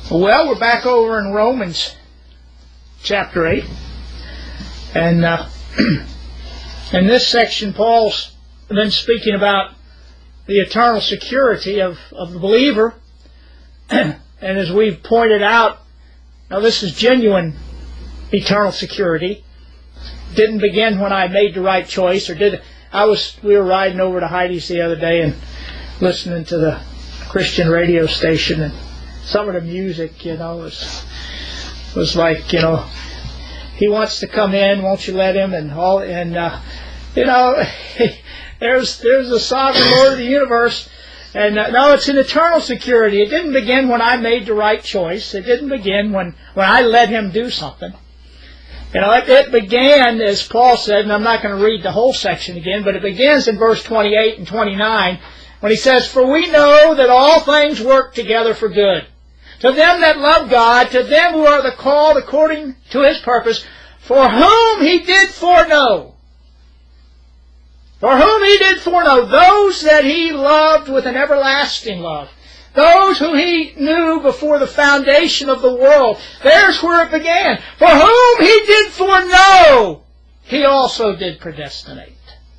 Well, we're back over in Romans chapter 8. And in this section, Paul's been speaking about the eternal security of the believer. And as we've pointed out, now this is genuine eternal security. Didn't begin when I made the right choice, or did we were riding over to Heidi's the other day and listening to the Christian radio station, and some of the music, was like, he wants to come in, won't you let him, and all, and there's the sovereign Lord of the universe, and no, it's an eternal security. It didn't begin when I made the right choice. It didn't begin when I let him do something. It began, as Paul said, and I'm not going to read the whole section again, but it begins in verse 28 and 29 when he says, "For we know that all things work together for good, to them that love God, to them who are the called according to His purpose, for whom He did foreknow." For whom He did foreknow, those that He loved with an everlasting love. Those who He knew before the foundation of the world. There's where it began. For whom He did foreknow, He also did predestinate.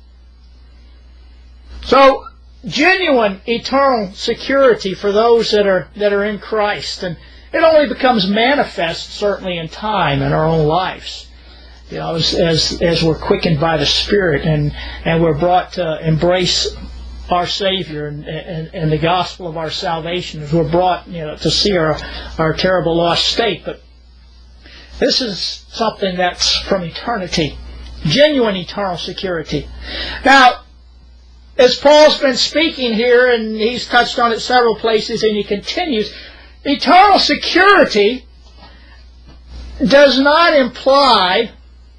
So, genuine eternal security for those that are in Christ. And it only becomes manifest, certainly, in time in our own lives. As we're quickened by the Spirit and we're brought to embrace our Savior and the gospel of our salvation, as we're brought to see our terrible lost state. But this is something that's from eternity, genuine eternal security. Now, as Paul's been speaking here, and he's touched on it several places, and he continues, eternal security does not imply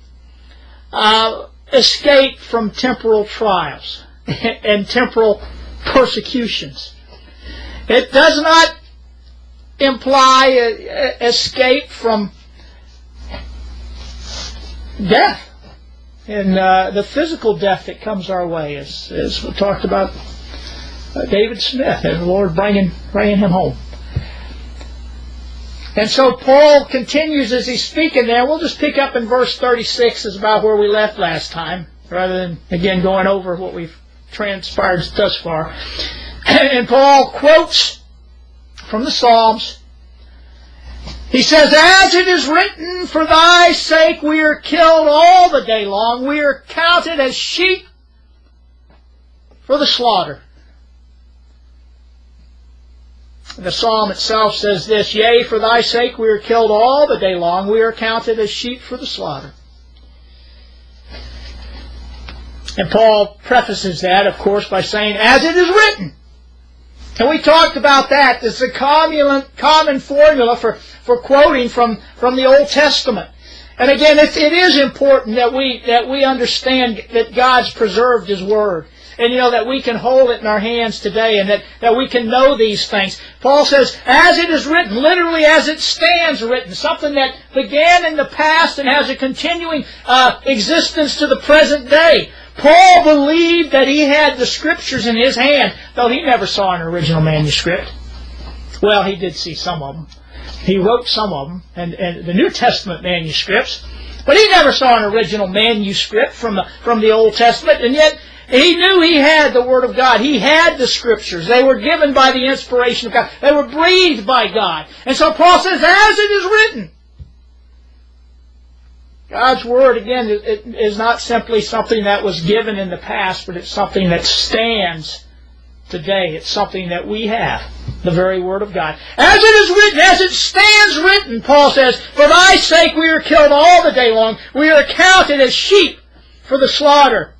escape from temporal trials and temporal persecutions. It does not imply escape from death and the physical death that comes our way, as we talked about David Smith and the Lord bringing him home. And so Paul continues as he's speaking there. We'll just pick up in verse 36 is about where we left last time, rather than, again, going over what we've transpired thus far. And Paul quotes from the Psalms. He says, "As it is written, for thy sake we are killed all the day long. We are counted as sheep for the slaughter." The psalm itself says this, "Yea, for thy sake we are killed all the day long. We are counted as sheep for the slaughter." And Paul prefaces that, of course, by saying, "As it is written." And we talked about that. It's a common formula for quoting from the Old Testament. And again, it is important that we understand that God's preserved His Word. And that we can hold it in our hands today, and that we can know these things. Paul says, as it is written, literally as it stands written, something that began in the past and has a continuing existence to the present day. Paul believed that he had the Scriptures in his hand, though he never saw an original manuscript. Well, he did see some of them. He wrote some of them, and the New Testament manuscripts, but he never saw an original manuscript from the Old Testament, and yet he knew he had the Word of God. He had the Scriptures. They were given by the inspiration of God. They were breathed by God. And so Paul says, as it is written. God's Word, again, it is not simply something that was given in the past, but it's something that stands today. It's something that we have, the very Word of God. As it is written, as it stands written, Paul says, for thy sake we are killed all the day long. We are counted as sheep for the slaughter.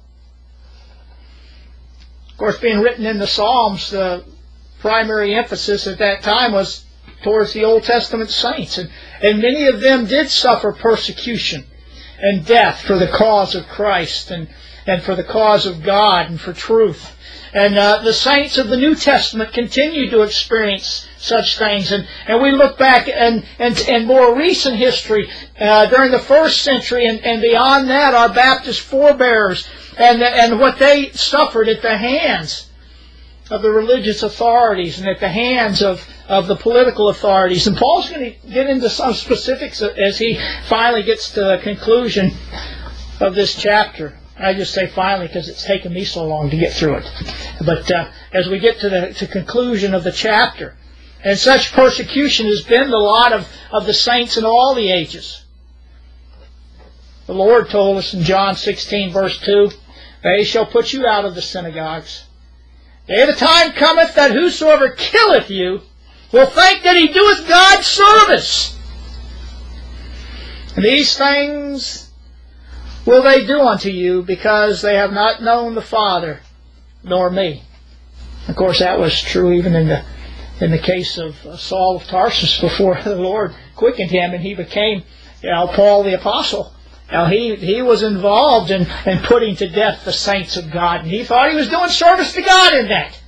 Of course, being written in the Psalms, the primary emphasis at that time was towards the Old Testament saints. And many of them did suffer persecution and death for the cause of Christ and for the cause of God and for truth. And the saints of the New Testament continue to experience such things. And we look back and more recent history during the first century and beyond that, our Baptist forebears and what they suffered at the hands of the religious authorities and at the hands of of the political authorities. And Paul's going to get into some specifics as he finally gets to the conclusion of this chapter. I just say finally because it's taken me so long to get through it. But as we get to the conclusion of the chapter, and such persecution has been the lot of the saints in all the ages. The Lord told us in John 16, verse 2, they shall put you out of the synagogues. Yea, the time cometh that whosoever killeth you will think that he doeth God's service. And these things will they do unto you, because they have not known the Father nor me. Of course, that was true even in the case of Saul of Tarsus before the Lord quickened him and he became Paul the Apostle. He was involved in putting to death the saints of God, and he thought he was doing service to God in that.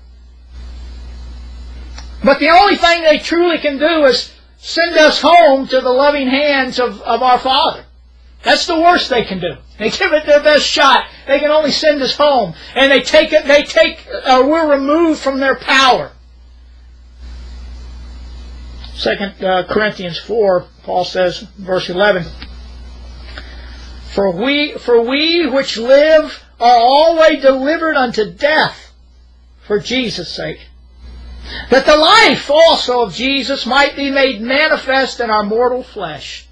But the only thing they truly can do is send us home to the loving hands of our Father. That's the worst they can do. They give it their best shot. They can only send us home, and we're removed from their power. 2 Corinthians 4, Paul says, verse 11, For we which live are always delivered unto death for Jesus' sake, that the life also of Jesus might be made manifest in our mortal flesh.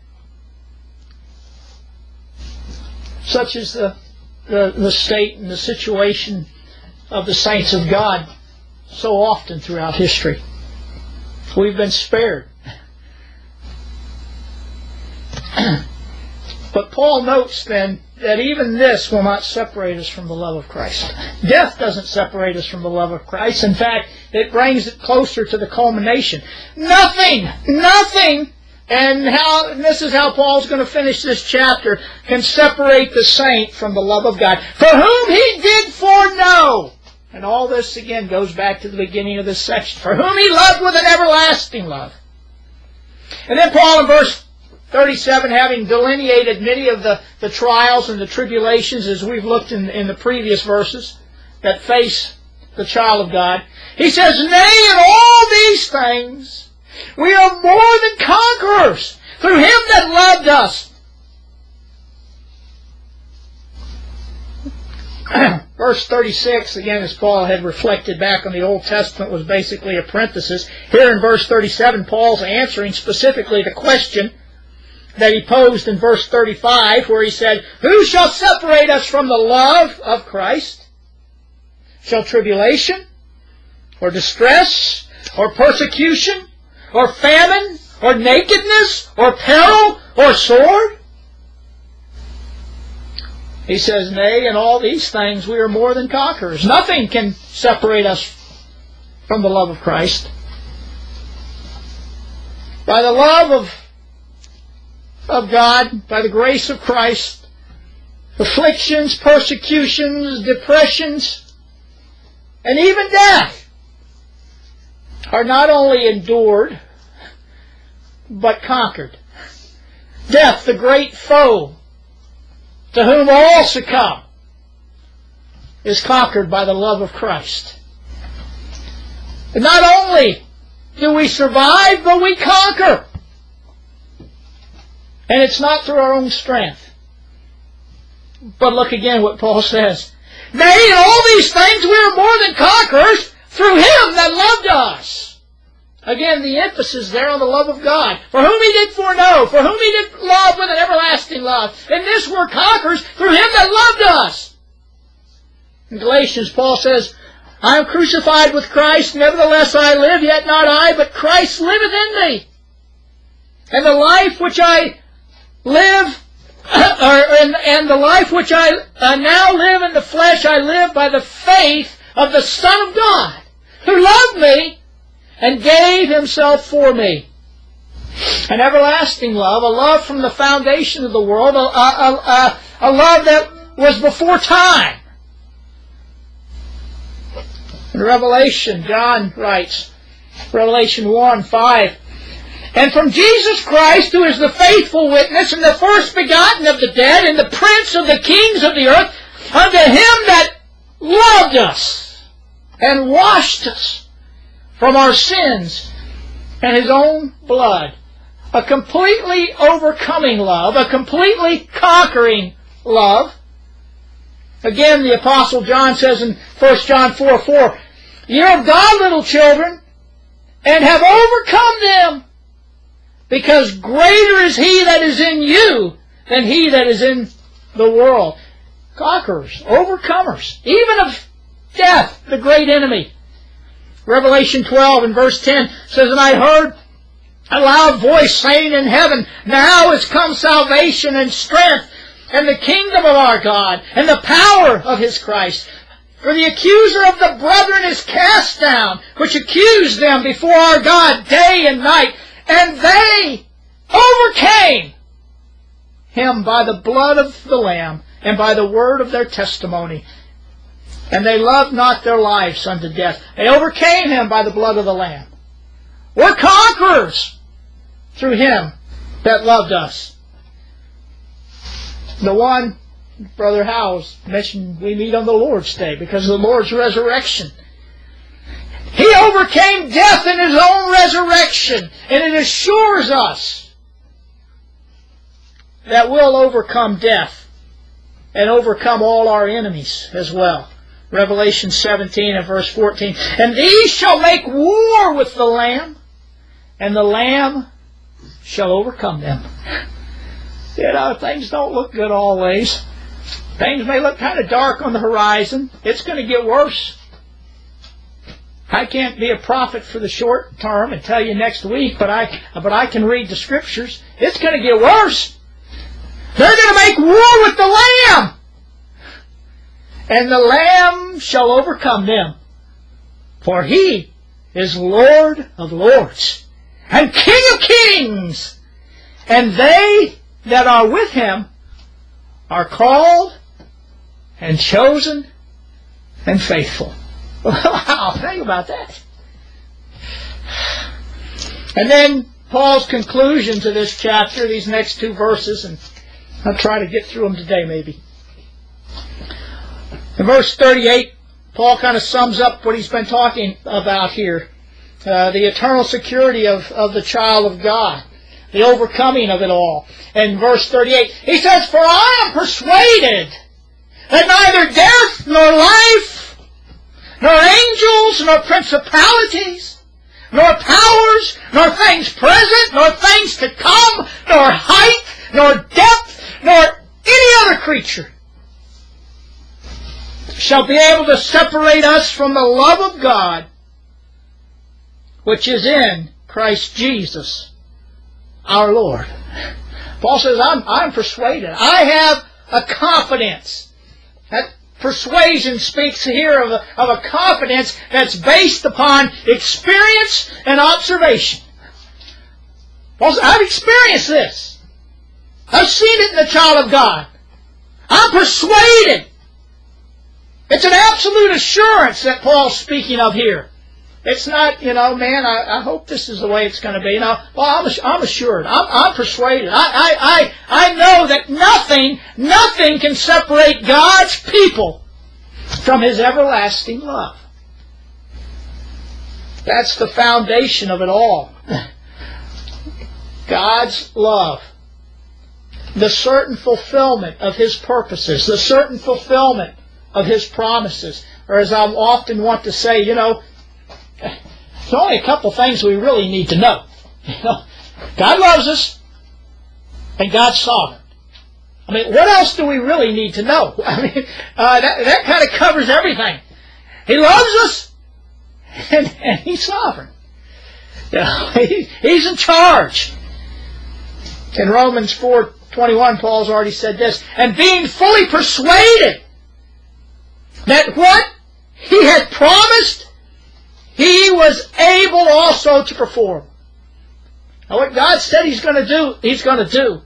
Such is the state and the situation of the saints of God so often throughout history. We've been spared. But Paul notes then that even this will not separate us from the love of Christ. Death doesn't separate us from the love of Christ. In fact, it brings it closer to the culmination. Nothing, and this is how Paul's going to finish this chapter, can separate the saint from the love of God, for whom he did foreknow. And all this again goes back to the beginning of this section. For whom he loved with an everlasting love. And then Paul in verse 37, having delineated many of the trials and the tribulations as we've looked in the previous verses that face the child of God, he says, Nay, in all these things we are more than conquerors through him that loved us. Verse 36, again, as Paul had reflected back on the Old Testament, was basically a parenthesis. Here in verse 37, Paul's answering specifically the question that he posed in verse 35, where he said, Who shall separate us from the love of Christ? Shall tribulation, or distress, or persecution, or famine, or nakedness, or peril, or sword? He says, Nay, in all these things we are more than conquerors. Nothing can separate us from the love of Christ. By the love of God, by the grace of Christ, afflictions, persecutions, depressions, and even death are not only endured, but conquered. Death, the great foe, to whom all succumb, is conquered by the love of Christ. And not only do we survive, but we conquer. And it's not through our own strength. But look again what Paul says. Nay, in all these things we are more than conquerors through him that loved us. Again, the emphasis there on the love of God. For whom he did foreknow, for whom he did love with an everlasting love. In this we're conquerors through him that loved us. In Galatians, Paul says, I am crucified with Christ, nevertheless I live, yet not I, but Christ liveth in me. And the life which I live, and the life which I now live in the flesh, I live by the faith of the Son of God, who loved me and gave himself for me. An everlasting love, a love from the foundation of the world, a love that was before time. In Revelation, John writes, Revelation 1:5, And from Jesus Christ, who is the faithful witness, and the first begotten of the dead, and the prince of the kings of the earth, unto him that loved us, and washed us from our sins and His own blood. A completely overcoming love, a completely conquering love. Again, the Apostle John says in 1 John 4:4, "You're of God, little children, and have overcome them, because greater is He that is in you than he that is in the world." Conquerors, overcomers, even of death, the great enemy. Revelation 12 and verse 10 says, "And I heard a loud voice saying in heaven, Now is come salvation and strength, and the kingdom of our God, and the power of His Christ. For the accuser of the brethren is cast down, which accused them before our God day and night. And they overcame Him by the blood of the Lamb, and by the word of their testimony. And they loved not their lives unto death." They overcame Him by the blood of the Lamb. We're conquerors through Him that loved us. The one, Brother Howes mentioned, we meet on the Lord's Day because of the Lord's resurrection. He overcame death in His own resurrection, and it assures us that we'll overcome death and overcome all our enemies as well. Revelation 17 and verse 14, "And these shall make war with the Lamb, and the Lamb shall overcome them." You know, things don't look good always. Things may look kind of dark on the horizon. It's going to get worse. I can't be a prophet for the short term and tell you next week, but I can read the Scriptures. It's going to get worse. They're going to make war with the Lamb, and the Lamb shall overcome them. For He is Lord of lords and King of kings, and they that are with Him are called and chosen and faithful. Wow, think about that. And then Paul's conclusion to this chapter, these next two verses, and I'll try to get through them today maybe. In verse 38, Paul kind of sums up what he's been talking about here. The eternal security of the child of God. The overcoming of it all. In verse 38, he says, "For I am persuaded that neither death nor life, nor angels, nor principalities, nor powers, nor things present, nor things to come, nor height, nor depth, nor any other creature shall be able to separate us from the love of God, which is in Christ Jesus our Lord." Paul says, I'm persuaded. I have a confidence. That persuasion speaks here of a confidence that's based upon experience and observation. Paul says, I've experienced this. I've seen it in the child of God. I'm persuaded. It's an absolute assurance that Paul's speaking of here. It's not, man, I hope this is the way it's going to be. No, well, I'm assured. I'm persuaded. I know that nothing can separate God's people from His everlasting love. That's the foundation of it all. God's love. The certain fulfillment of His purposes. The certain fulfillment of His promises. Or as I often want to say, there's only a couple things we really need to know. God loves us, and God's sovereign. I mean, what else do we really need to know? I mean, that kind of covers everything. He loves us, and He's sovereign. He's in charge. In Romans 4:21, Paul's already said this, "And being fully persuaded that what He had promised, He was able also to perform." Now what God said He's going to do, He's going to do.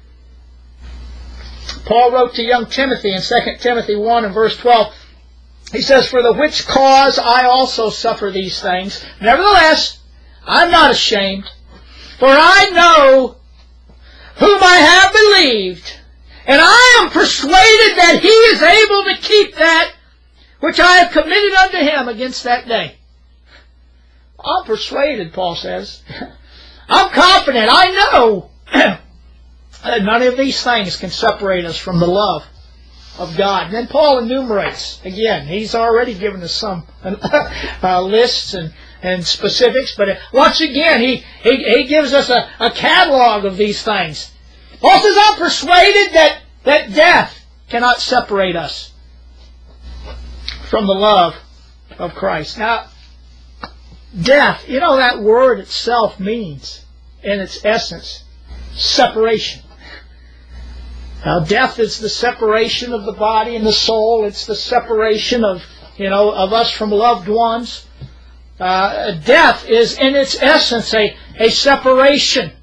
Paul wrote to young Timothy in 2 Timothy 1 and verse 12, he says, "For the which cause I also suffer these things. Nevertheless, I'm not ashamed, for I know whom I have believed, and I am persuaded that He is able to keep that which I have committed unto Him against that day." I'm persuaded, Paul says. I'm confident. I know that none of these things can separate us from the love of God. And then Paul enumerates. Again, he's already given us some lists and specifics, but once again, he gives us a catalog of these things. Paul says, I'm persuaded that death cannot separate us from the love of Christ. Now, death, you know, that word itself means, in its essence, separation. Now, death is the separation of the body and the soul. It's the separation of us from loved ones. Death is, in its essence, a separation.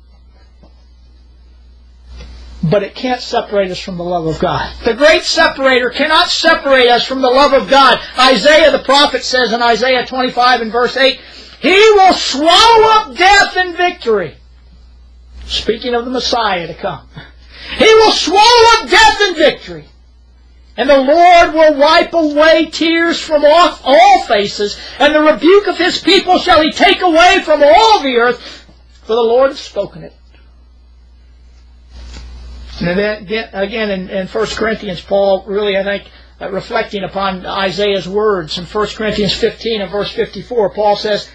But it can't separate us from the love of God. The great separator cannot separate us from the love of God. Isaiah the prophet says in Isaiah 25 and verse 8, He will swallow up death in victory. Speaking of the Messiah to come. He will swallow up death in victory. And the Lord will wipe away tears from off all faces, and the rebuke of His people shall He take away from all the earth, for the Lord has spoken it. And then, again, in 1 Corinthians, Paul really, I think, reflecting upon Isaiah's words, in 1 Corinthians 15 and verse 54, Paul says,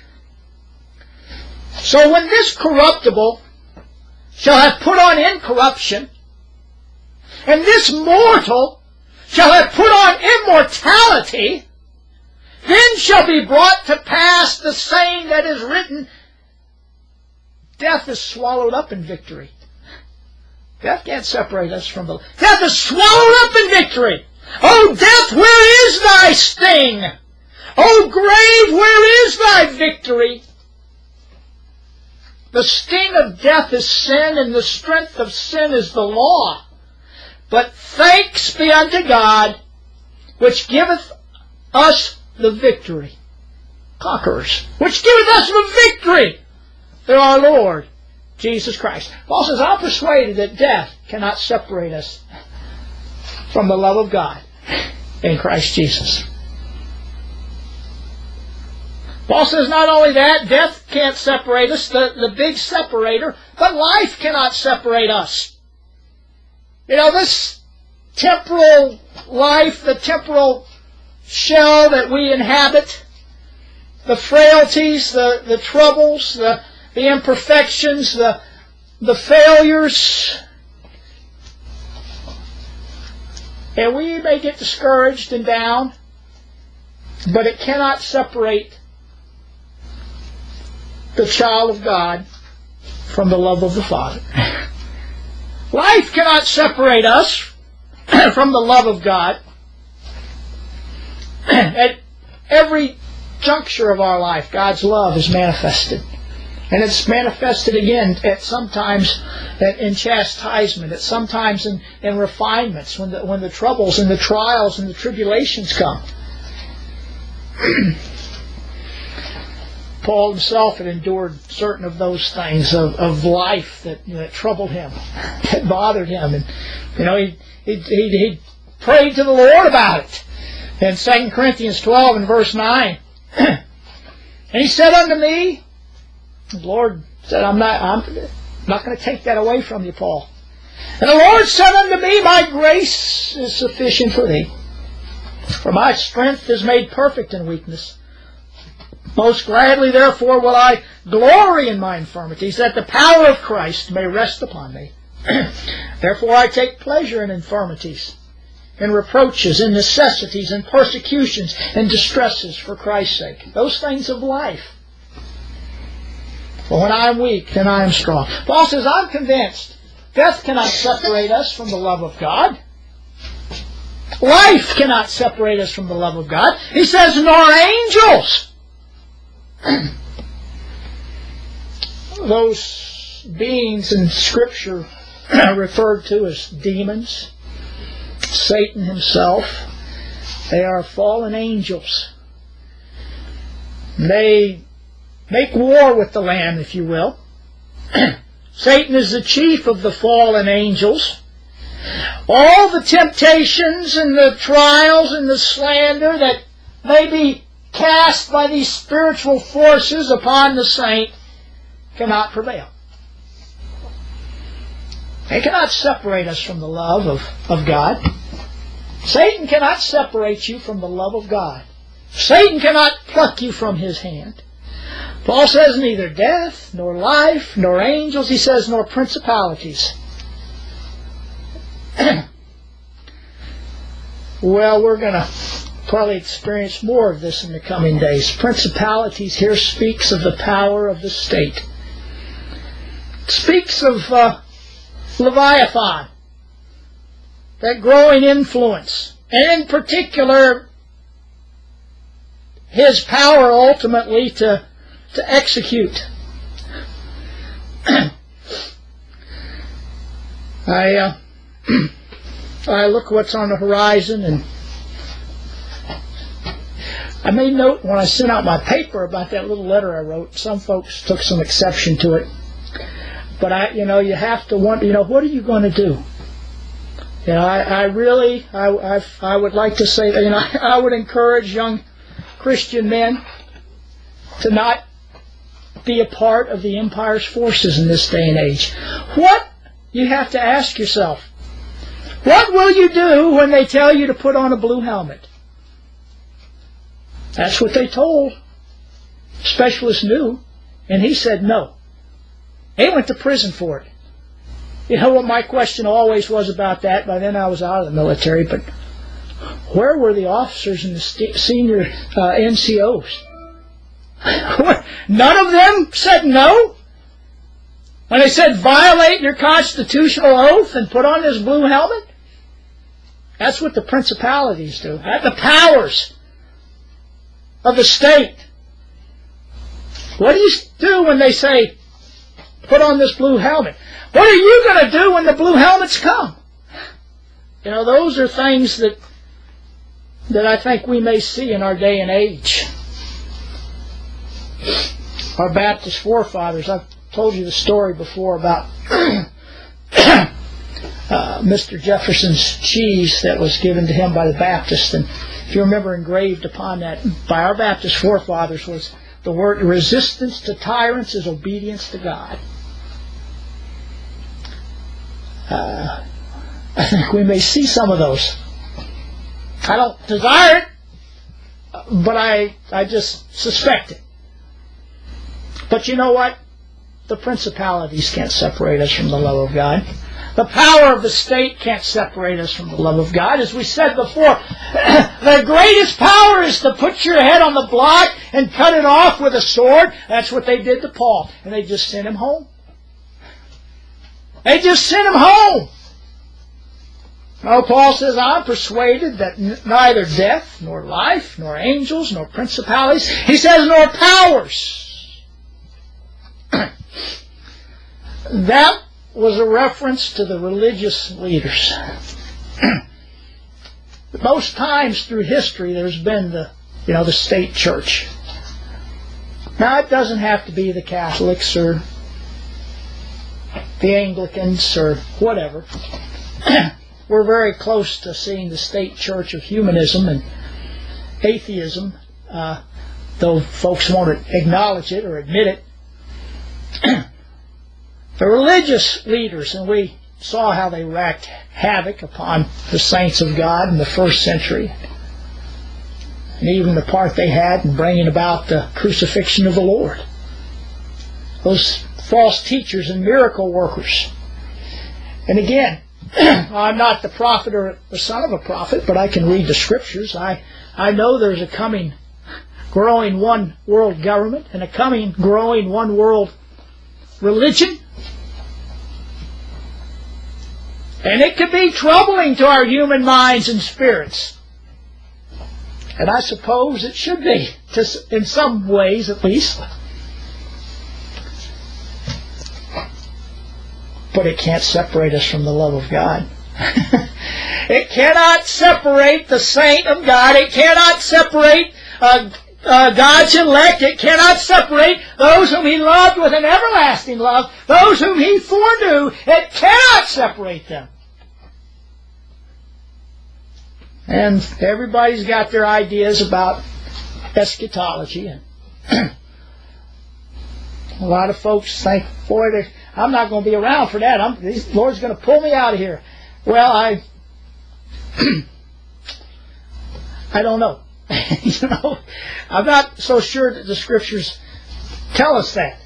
So when this corruptible shall have put on incorruption, and this mortal shall have put on immortality, then shall be brought to pass the saying that is written, Death is swallowed up in victory. Death can't separate us from the... Death is swallowed up in victory. O death, where is thy sting? O grave, where is thy victory? The sting of death is sin, and the strength of sin is the law. But thanks be unto God, which giveth us the victory. Conquerors. Which giveth us the victory through our Lord Jesus Christ. Paul says, I'm persuaded that death cannot separate us from the love of God in Christ Jesus. Paul says not only that, death can't separate us, the big separator, but life cannot separate us. You know, this temporal life, the temporal shell that we inhabit, the frailties, the troubles, the imperfections, the failures, and we may get discouraged and down, but it cannot separate the child of God from the love of the Father. Life cannot separate us from the love of God. At every juncture of our life, God's love is manifested. And it's manifested again at sometimes in chastisement, at sometimes in refinements, when the troubles and the trials and the tribulations come. Paul himself had endured certain of those things of life that troubled him, that bothered him, and he prayed to the Lord about it. In 2 Corinthians 12 and verse 9, and he said unto me, the Lord said, I'm not going to take that away from you, Paul. And the Lord said unto me, My grace is sufficient for thee, for my strength is made perfect in weakness. Most gladly, therefore, will I glory in my infirmities, that the power of Christ may rest upon me. Therefore I take pleasure in infirmities, in reproaches, in necessities, in persecutions, and distresses for Christ's sake. Those things of life. For when I am weak, then I am strong. Paul says, I'm convinced death cannot separate us from the love of God. Life cannot separate us from the love of God. He says, nor angels. Those beings in Scripture referred to as demons, Satan himself, they are fallen angels. They make war with the Lamb, if you will. Satan is the chief of the fallen angels. All the temptations and the trials and the slander that may be cast by these spiritual forces upon the saint cannot prevail. They cannot separate us from the love of God. Satan cannot separate you from the love of God. Satan cannot pluck you from his hand. Paul says neither death, nor life, nor angels, he says, nor principalities. Well, we're going to probably experience more of this in the coming days. Principalities here speaks of the power of the state. It speaks of Leviathan, that growing influence, and in particular his power ultimately to execute. I look what's on the horizon, and I made note when I sent out my paper about that little letter I wrote. Some folks took some exception to it, but you have to wonder, what are you going to do? I would like to say that, I would encourage young Christian men to not be a part of the empire's forces in this day and age. What? You have to ask yourself, what will you do when they tell you to put on a blue helmet? That's what they told. Specialist knew, and he said no. He went to prison for it. You know what my question always was about that? By then I was out of the military, but where were the officers and the senior NCOs? None of them said no? When they said violate your constitutional oath and put on this blue helmet? That's what the principalities do. The powers of the state. What do you do when they say, put on this blue helmet? What are you going to do when the blue helmets come? Those are things that I think we may see in our day and age. Our Baptist forefathers, I've told you the story before about Mr. Jefferson's cheese that was given to him by the Baptists. And if you remember, engraved upon that by our Baptist forefathers was the word, resistance to tyrants is obedience to God. I think we may see some of those. I don't desire it, but I just suspect it. But you know what? The principalities can't separate us from the love of God. The power of the state can't separate us from the love of God. As we said before, the greatest power is to put your head on the block and cut it off with a sword. That's what they did to Paul. And they just sent him home. They just sent him home. No, Paul says, I'm persuaded that neither death, nor life, nor angels, nor principalities, he says, nor powers. That was a reference to the religious leaders. Most times through history there's been the state church. Now it doesn't have to be the Catholics or the Anglicans or whatever. We're very close to seeing the state church of humanism and atheism, though folks won't acknowledge it or admit it. The religious leaders, and we saw how they wreaked havoc upon the saints of God in the first century, and even the part they had in bringing about the crucifixion of the Lord. Those false teachers and miracle workers. And again, I'm not the prophet or the son of a prophet, but I can read the scriptures. I know there's a coming, growing one world government and a coming, growing one world religion. And it could be troubling to our human minds and spirits. And I suppose it should be, in some ways at least. But it can't separate us from the love of God. It cannot separate the saint of God. It cannot separate God's elect. It cannot separate those whom He loved with an everlasting love. Those whom He foreknew. It cannot separate them. And everybody's got their ideas about eschatology. And a lot of folks think, boy, I'm not going to be around for that. The Lord's going to pull me out of here. Well, I don't know. I'm not so sure that the Scriptures tell us that.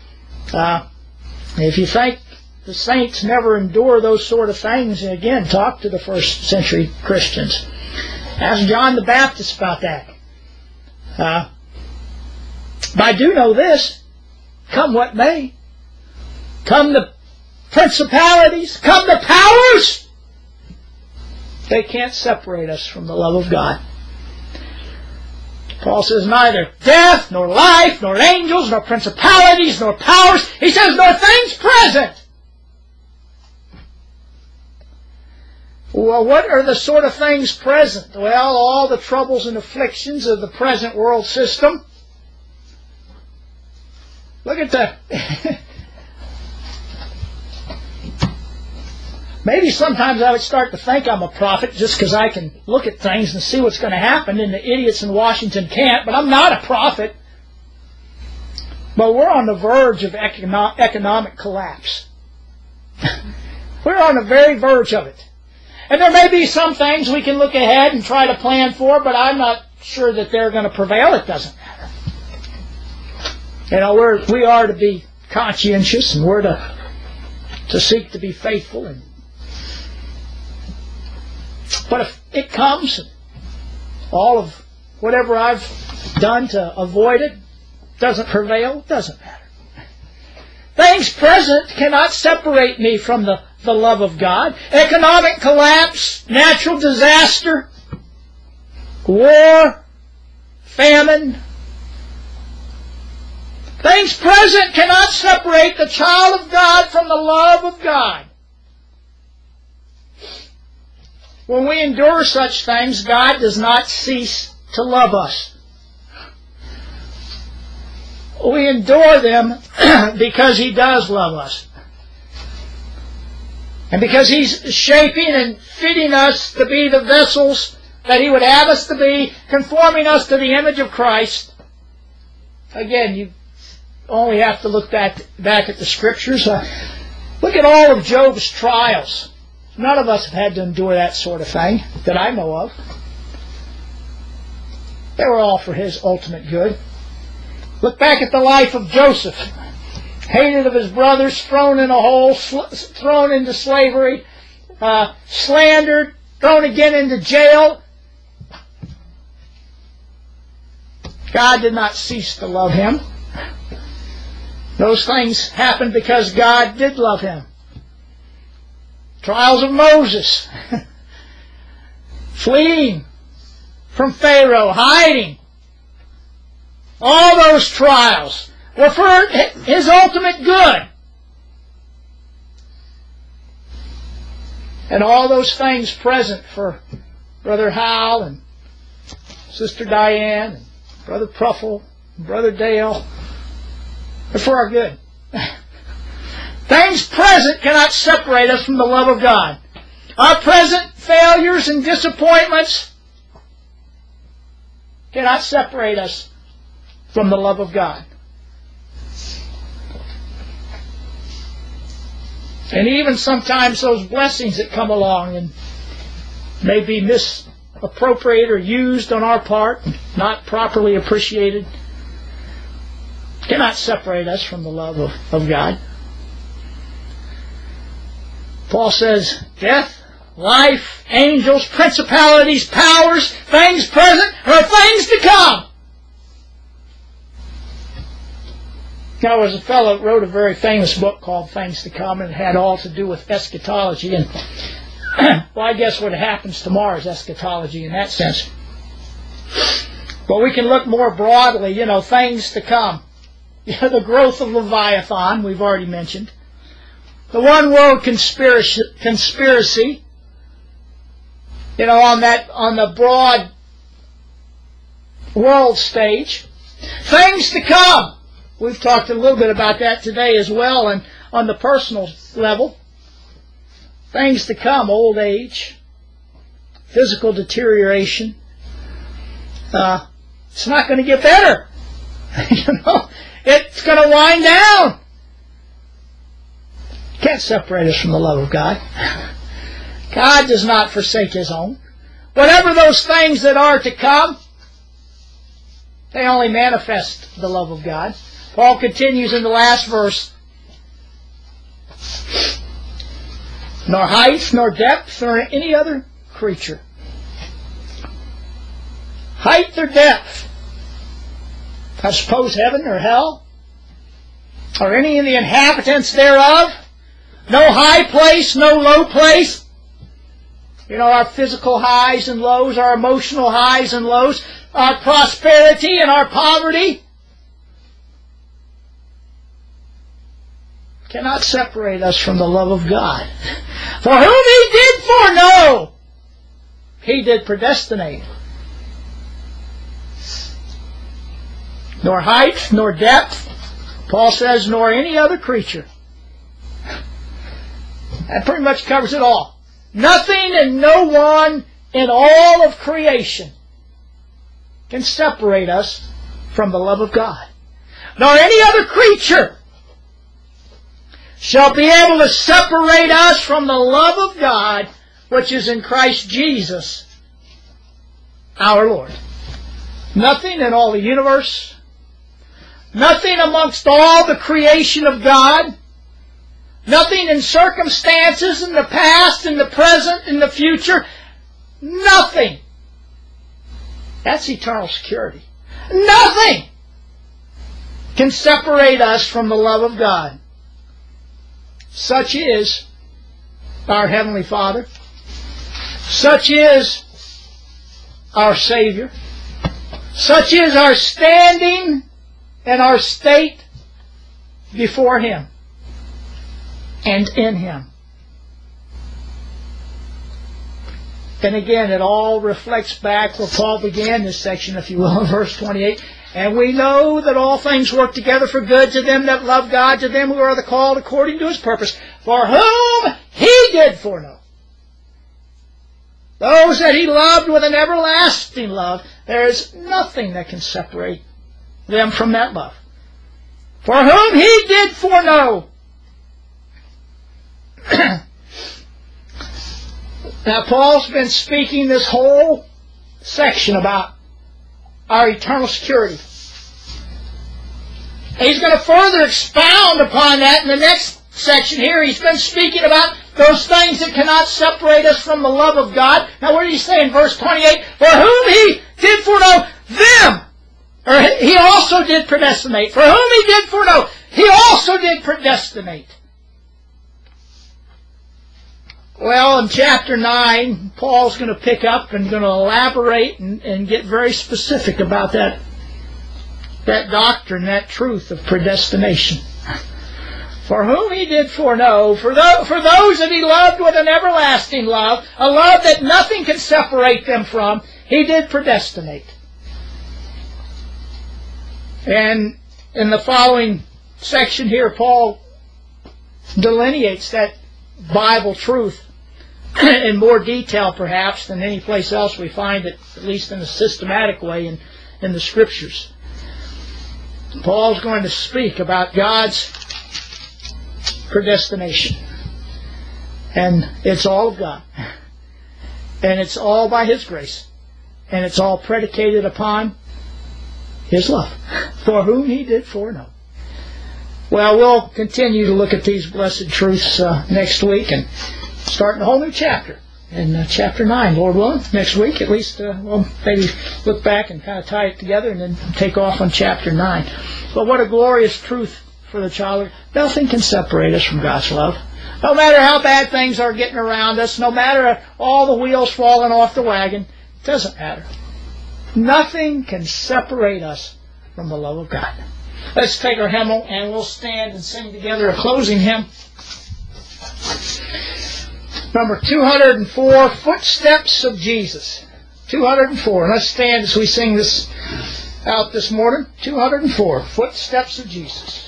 If you think the saints never endure those sort of things, again, talk to the first century Christians. Ask John the Baptist about that. But I do know this, come what may, come the principalities, come the powers, they can't separate us from the love of God. Paul says neither death, nor life, nor angels, nor principalities, nor powers. He says nor things present. Well, what are the sort of things present? Well, all the troubles and afflictions of the present world system. Look at the... Maybe sometimes I would start to think I'm a prophet just because I can look at things and see what's going to happen, and the idiots in Washington can't, but I'm not a prophet. But we're on the verge of economic collapse. We're on the very verge of it. And there may be some things we can look ahead and try to plan for, but I'm not sure that they're going to prevail. It doesn't matter. We are to be conscientious, and we're to seek to be faithful. But if it comes, all of whatever I've done to avoid it doesn't prevail, it doesn't matter. Things present cannot separate me from the love of God. Economic collapse, natural disaster, war, famine. Things present cannot separate the child of God from the love of God. When we endure such things, God does not cease to love us. We endure them because He does love us. And because He's shaping and fitting us to be the vessels that He would have us to be, conforming us to the image of Christ. Again, you only have to look back at the Scriptures. Look at all of Job's trials. None of us have had to endure that sort of thing that I know of. They were all for His ultimate good. Look back at the life of Joseph. Hated of his brothers, thrown in a hole, thrown into slavery, slandered, thrown again into jail. God did not cease to love him. Those things happened because God did love him. Trials of Moses. Fleeing from Pharaoh, hiding. All those trials were for His ultimate good. And all those things present for Brother Hal and Sister Diane and Brother Pruffle and Brother Dale are for our good. Things present cannot separate us from the love of God. Our present failures and disappointments cannot separate us from the love of God. And even sometimes those blessings that come along and may be misappropriated or used on our part, not properly appreciated, cannot separate us from the love of God. Paul says, death, life, angels, principalities, powers, things present, or things to come. Now, there was a fellow that wrote a very famous book called Things to Come, and it had all to do with eschatology. And, well, I guess what happens tomorrow is eschatology in that sense. But we can look more broadly, things to come. The growth of Leviathan, we've already mentioned. The one world conspiracy, on the broad world stage. Things to come. We've talked a little bit about that today as well, and on the personal level. Things to come, old age, physical deterioration, It's not going to get better. It's going to wind down. Can't separate us from the love of God. God does not forsake His own. Whatever those things that are to come, they only manifest the love of God. Paul continues in the last verse. Nor height, nor depth, nor any other creature. Height or depth. I suppose heaven or hell, or any of the inhabitants thereof. No high place, no low place. Our physical highs and lows, our emotional highs and lows, our prosperity and our poverty cannot separate us from the love of God. For whom He did foreknow, He did predestinate. Nor height, nor depth, Paul says, nor any other creature. That pretty much covers it all. Nothing and no one in all of creation can separate us from the love of God. Nor any other creature shall be able to separate us from the love of God which is in Christ Jesus our Lord. Nothing in all the universe, nothing amongst all the creation of God, nothing in circumstances in the past, in the present, in the future, nothing. That's eternal security. Nothing can separate us from the love of God. Such is our Heavenly Father. Such is our Savior. Such is our standing and our state before Him and in Him. And again, it all reflects back where Paul began this section, if you will, in verse 28. And we know that all things work together for good to them that love God, to them who are the called according to His purpose, for whom He did foreknow. Those that He loved with an everlasting love, there is nothing that can separate them from that love. For whom He did foreknow. Now, Paul's been speaking this whole section about our eternal security. And he's going to further expound upon that in the next section here. He's been speaking about those things that cannot separate us from the love of God. Now, what did he say in verse 28? For whom He did foreknow, them. Or He also did predestinate. For whom He did foreknow, He also did predestinate. Well, in chapter 9, Paul's going to pick up and going to elaborate and get very specific about that doctrine, that truth of predestination. For whom He did foreknow, for those that He loved with an everlasting love, a love that nothing can separate them from, He did predestinate. And in the following section here, Paul delineates that Bible truth in more detail, perhaps, than any place else we find it, at least in a systematic way in the Scriptures. Paul's going to speak about God's predestination. And it's all of God. And it's all by His grace. And it's all predicated upon His love, for whom He did foreknow. Well, we'll continue to look at these blessed truths next week and starting a whole new chapter in chapter 9, Lord willing. Next week, at least, we'll maybe look back and kind of tie it together and then take off on chapter 9. But what a glorious truth for the child. Nothing can separate us from God's love. No matter how bad things are getting around us, no matter all the wheels falling off the wagon, it doesn't matter. Nothing can separate us from the love of God. Let's take our hymn and we'll stand and sing together a closing hymn. Number 204, Footsteps of Jesus. 204. Let's stand as we sing this out this morning. 204, Footsteps of Jesus.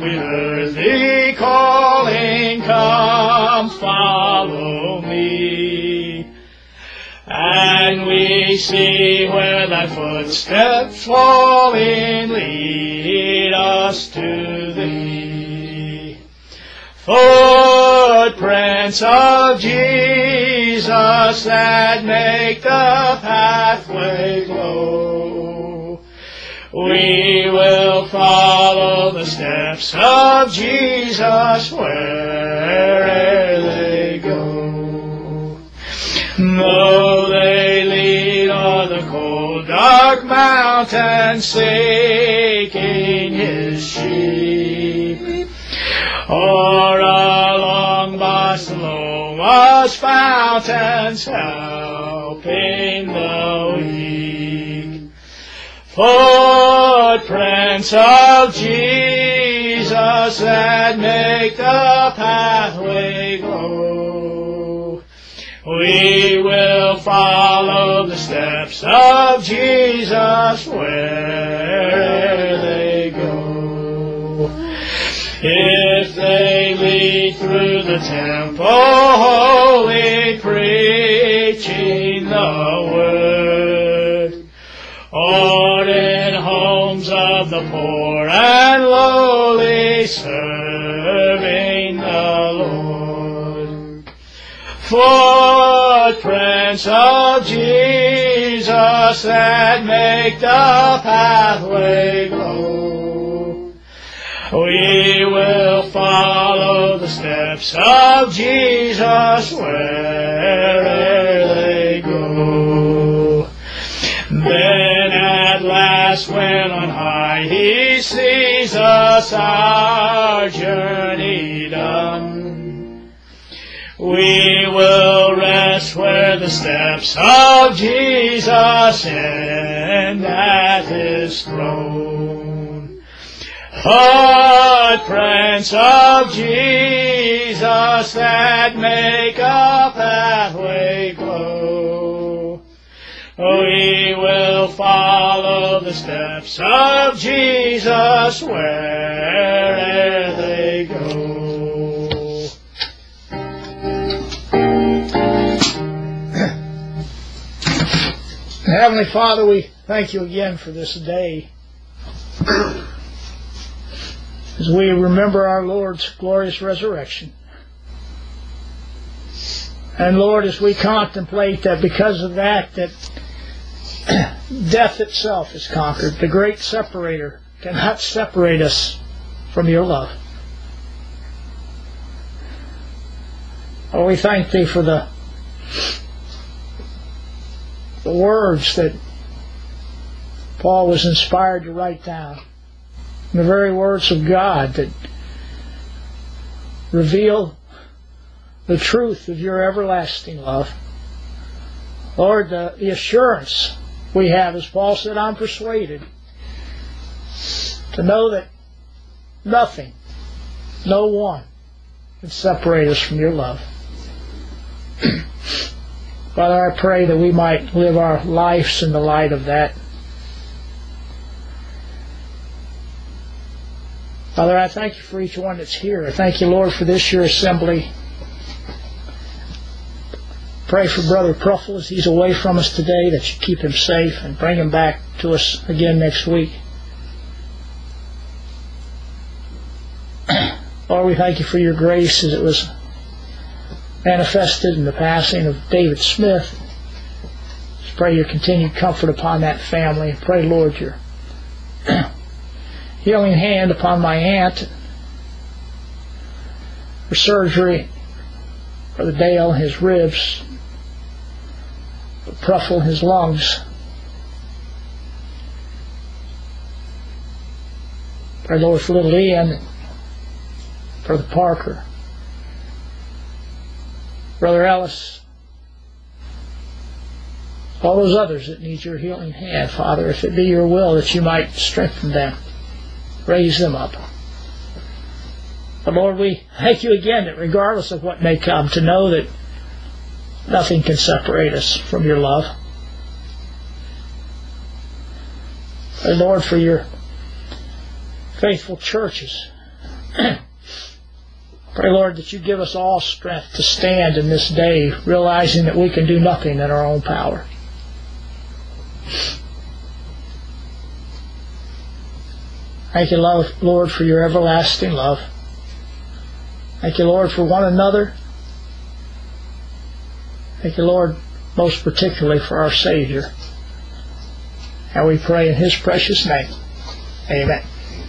we heard thee calling, come follow me. And we see where thy footsteps falling lead us to thee. Footprints of Jesus that make the pathway glow. We will follow the steps of Jesus where'er they go. Though they lead o'er the cold dark mountain seeking his sheep, or along Barcelona's fountains helping the weak. Footprints of Jesus that make the pathway glow. We will follow the steps of Jesus where'er they go. If they lead through the temple holy, preaching the word, or in homes of the poor and lowly, serving the Lord. Footprints of Jesus that make the pathway glow. We will follow the steps of Jesus where'er they go. Then at last when on high he sees us our journey done, we will rest where the steps of Jesus end at his throne. Footprints of Jesus that make a pathway glow. We will follow the steps of Jesus where'er they go. Heavenly Father, we thank you again for this day. As we remember our Lord's glorious resurrection. And Lord, as we contemplate that because of that death itself is conquered, the great separator cannot separate us from your love. Oh, we thank thee for the words that Paul was inspired to write down. The very words of God that reveal the truth of your everlasting love. Lord, the assurance we have, as Paul said, I'm persuaded, to know that nothing, no one, can separate us from your love. Father, I pray that we might live our lives in the light of that. Father, I thank you for each one that's here. I thank you, Lord, for this your assembly. Pray for Brother Pruffle as he's away from us today, that you keep him safe and bring him back to us again next week. Lord, we thank you for your grace as it was manifested in the passing of David Smith. Just pray your continued comfort upon that family. Pray, Lord, your healing hand upon my aunt for surgery, Brother Dale, his ribs, Pruffle, his lungs. Pray, Lord, for little Ian, Brother Parker, Brother Ellis, all those others that need your healing hand, Father, if it be your will that you might strengthen them, raise them up. But Lord, we thank you again that regardless of what may come, to know that nothing can separate us from your love. And Lord, for your faithful churches Pray, Lord, that you give us all strength to stand in this day, realizing that we can do nothing in our own power. Thank you, Lord, for your everlasting love. Thank you, Lord, for one another. Thank you, Lord, most particularly for our Savior. And we pray in His precious name. Amen.